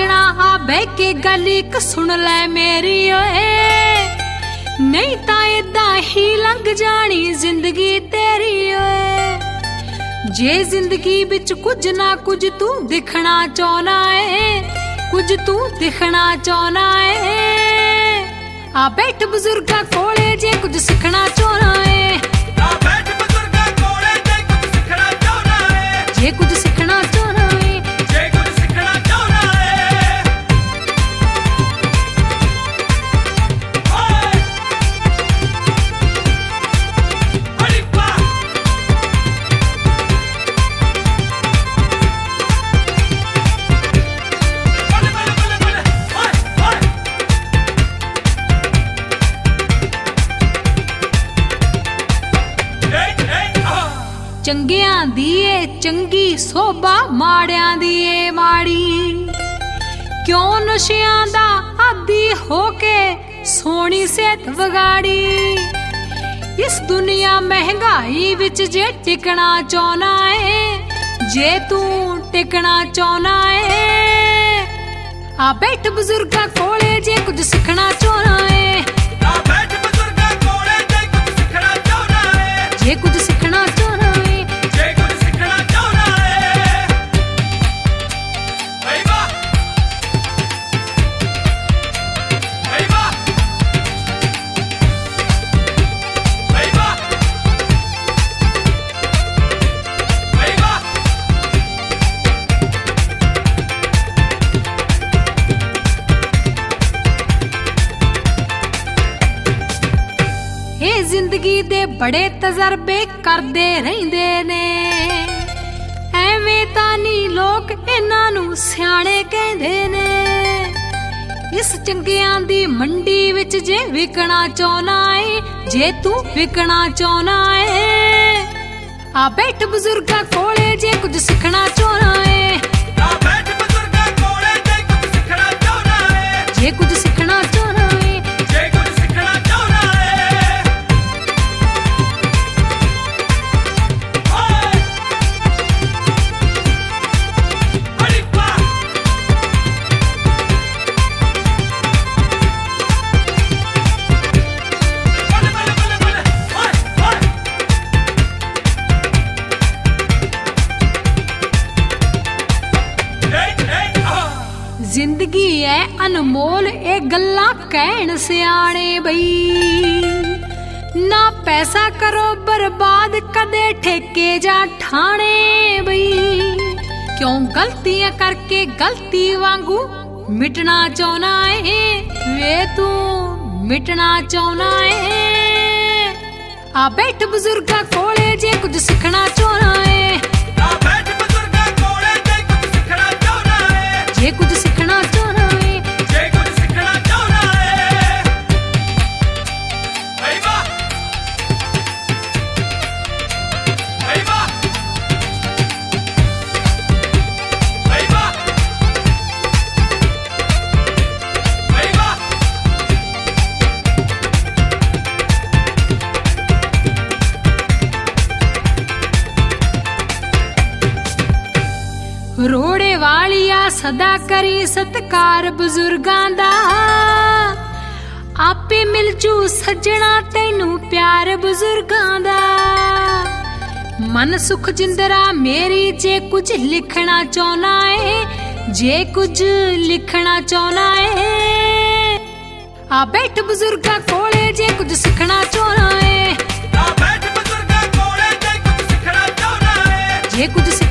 सजना आ बह के गल एक सुन लै मेरी ओए, नहीं तां इदां ही लंघ जानी जिंदगी तेरी ओए। जे जिंदगी बिच कुछ ना कुछ तू दिखना चाहना है, कुछ तू दिखना चाहना है, आ बैठ बुजुर्गा कोले जे कुछ सिखना चाहना है, आ बैठ बुजुर्गा कोले जे कुछ सिखना चाहना है, जे कुछ सिखना चाहना है, जे कुछ सिखना चाहना है। ओए अरे वाह बले बले बले बले ओए ओए ਚੰਗਿਆਂ ਦੀ ਏ ਚੰਗੀ ਸੋਭਾ ਮਾੜਿਆਂ ਦੀ ਏ ਮਾੜੀ, ਕਿਉਂ ਨਸ਼ਿਆਂ ਦਾ ਆਦੀ ਹੋ ਕੇ ਸੋਹਣੀ ਸਿਹਤ ਵਿਗਾੜੀ। ਇਸ ਦੁਨੀਆ ਮਹਿੰਗਾਈ ਵਿੱਚ ਜੇ ਟਿਕਣਾ ਚਾਹਨਾ ਏ, ਜੇ ਤੂੰ ਟਿਕਣਾ ਚਾਹਨਾ ਏ, ਆ ਬੈਠ ਬਜ਼ੁਰਗਾਂ ਕੋਲੇ ਜੇ ਕੁਝ ਸਿੱਖਣਾ ਚਾਹਨਾ ਏ, ਆ ਬੈਠ ਬਜ਼ੁਰਗਾ ਕੋਲੇ ਜੇ ਕੁਝ ਸਿਖਣਾ ਚਾਹਨਾ ਹੈ, ਜੇ ਕੁਝ ਸਿੱਖਣਾ ਚਾਹਨਾ ਏ, ਜੇ ਕੁਝ ਸਿਖਣਾ ਚਾਹਨਾ ਹੈ। ਵੇ ਵਾਹ ਵੇ ਵਾਹ ਵੇ ਵਾਹ ਵੇ ਵਾਹ ਇਹ ਜ਼ਿੰਦਗੀ ਦੇ ਬੜੇ ਤਜਰਬੇ ਕਰਦੇ ਰਹਿੰਦੇ ਨੇ, ਐਵੇਂ ਤਾਂ ਨਹੀਂ ਲੋਕ ਇਹਨਾਂ ਨੂੰ ਸਿਆਣੇ ਕਹਿੰਦੇ ਨੇ। ਇਸ ਚੰਗਿਆਂ ਦੀ ਮੰਡੀ ਵਿੱਚ ਜੇ ਵਿਕਣਾ ਚਾਹਨਾ ਏ, ਜੇ ਤੂੰ ਵਿਕਣਾ ਚਾਹਨਾ ਏ, ਆ ਬੈਠ ਬਜ਼ੁਰਗਾਂ ਕੋਲੇ ਜੇ ਕੁਝ ਸਿੱਖਣਾ ਚਾਹਨਾ ਏ, ਆ ਬੈਠ ਬਜ਼ੁਰਗਾ ਕੋਲੇ ਜੇ ਕੁਝ ਸਿਖਣਾ ਚਾਹਨਾ ਹੈ, ਜੇ ਕੁਝ ਸਿੱਖਣਾ ਚਾਹਨਾ ਏ, ਜੇ ਕੁਝ ਸਿਖਣਾ ਚਾਹਨਾ ਹੈ। ਓਏ ਅਰੇ ਵਾਹ ਬਲੇ ਬਲੇ ਬਲੇ ਬਲੇ ਓਏ ਓਏ ਜ਼ਿੰਦਗੀ ਐ ਅਨਮੋਲ ਇਹ ਗੱਲਾਂ ਕਹਿਣ ਸਿਆਣੇ ਬਈ, ਨਾ ਪੈਸਾ ਕਰੋ ਬਰਬਾਦ ਕਦੇ ਠੇਕੇ ਜਾਂ ਠਾਣੇ ਬਈ। ਕਿਉਂ ਗਲਤੀਆਂ ਕਰਕੇ ਗਲਤੀ ਵਾਂਗੂ ਮਿਟਣਾ ਚਾਹਨਾ ਏ, ਵੇ ਤੂੰ ਮਿਟਣਾ ਚਾਹਨਾ ਏ, ਆ ਬੈਠ ਬਜ਼ੁਰਗਾਂ ਕੋਲੇ ਜੇ ਕੁਝ ਸਿੱਖਣਾ ਚਾਹਨਾ ਏ, ਆ ਬੈਠ ਬਜ਼ੁਰਗਾ ਕੋਲੇ ਜੇ ਕੁਝ ਸਿਖਣਾ ਚਾਹਨਾ ਹੈ, ਜੇ ਕੁਝ ਸਿੱਖਣਾ ਚਾਹਨਾ ਏ, ਜੇ ਕੁਝ ਸਿਖਣਾ ਚਾਹਨਾ ਹੈ। ਵੇ ਵਾਹ ਵੇ ਵਾਹ ਵੇ ਵਾਹ ਵੇ ਵਾਹ ਰੋੜੇ ਵਾਲੀਆ ਸਦਾ ਕਰੀ ਸਤਕਾਰ ਬਜ਼ੁਰਗਾਂ ਦਾ, ਆਪੇ ਮਿਲ ਜੂ ਸੱਜਣਾ ਤੈਨੂੰ ਪਿਆਰ ਬਜ਼ੁਰਗਾਂ ਦਾ। ਮਨ ਸੁਖ ਜਿੰਦਰਾ ਮੇਰੀ ਜੇ ਕੁਝ ਲਿਖਣਾ ਚਾਹਨਾ ਏ, ਜੇ ਕੁਝ ਲਿਖਣਾ ਚਾਹਨਾ ਏ, ਆ ਬੈਠ ਬਜ਼ੁਰਗਾਂ ਕੋਲੇ ਜੇ ਕੁਝ ਸਿੱਖਣਾ ਚਾਹਨਾ ਏ, ਆ ਬੈਠ ਬਜ਼ੁਰਗਾ ਕੋਲੇ ਜੇ ਕੁਝ ਸਿਖਣਾ ਚਾਹਨਾ ਹੈ, ਜੇ ਕੁਝ